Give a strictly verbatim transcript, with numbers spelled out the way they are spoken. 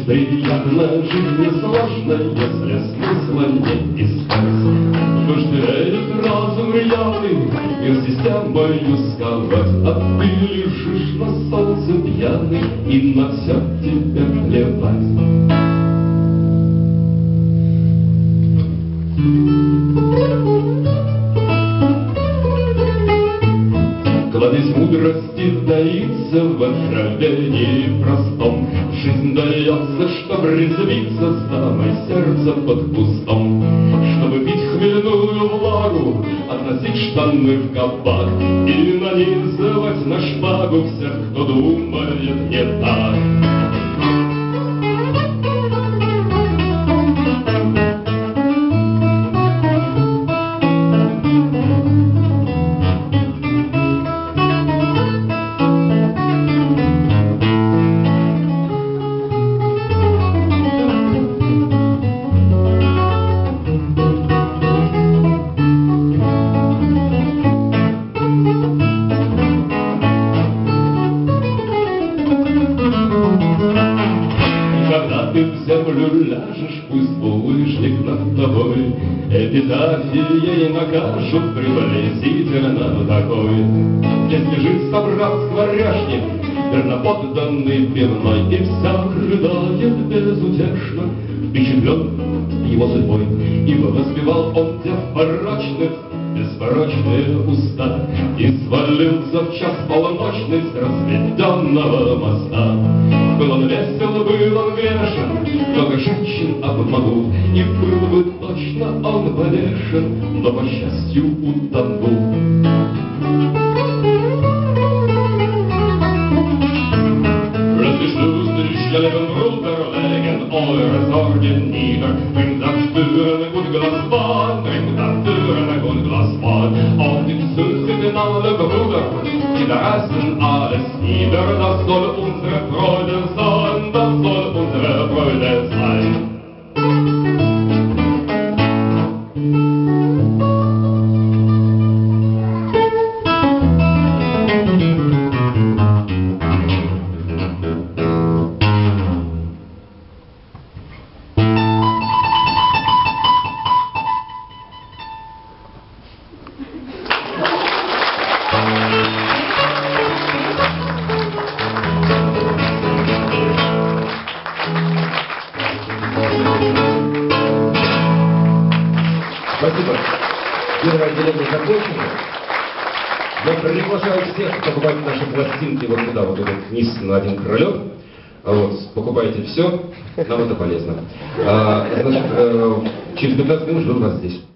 Жить приятно, жить несложно, если смысла не искать. Вожделеет разум рьяный, мир системою сковать, а ты лежишь на солнце пьяный, и на все тебе плевать. Кладезь мудрости таится в откровении простом. Жизнь дается, чтоб резвиться с дамой сердце под кустом. Чтобы пить хмельную влагу, относить штаны в кабак и нанизывать на шпагу всех, кто думает не так. Когда ты в землю ляжешь, пусть булыжник над тобой эпитафией накажут приблизительно такой. Здесь лежит собрат скворечник, верноподданный пивной, и вся рыдает безутешно, впечатлен его судьбой, ибо воспевал он дев порочных беспорочные уста и свалился в час полуночный с разведенного моста. Был он весел, был он грешен, много женщин обманул, и был бы точно он повешен, но, по счастью, утонул. Ich leben runterlegen, eure Sorgen nieder. Bringt das Türen und Glas Wein, bringt das Türen und Glas Wein. Und entzündet alle Brüder, die reißen alles nieder. Das soll unsere Freude sein, das soll unsere Freude sein. Спасибо. Первое отделение закончено. Я приглашаю всех покупать наши пластинки вот туда, вот этот вниз на один крылек. Вот, покупайте все, нам это полезно. А, значит, через пятнадцать минут жду вас здесь.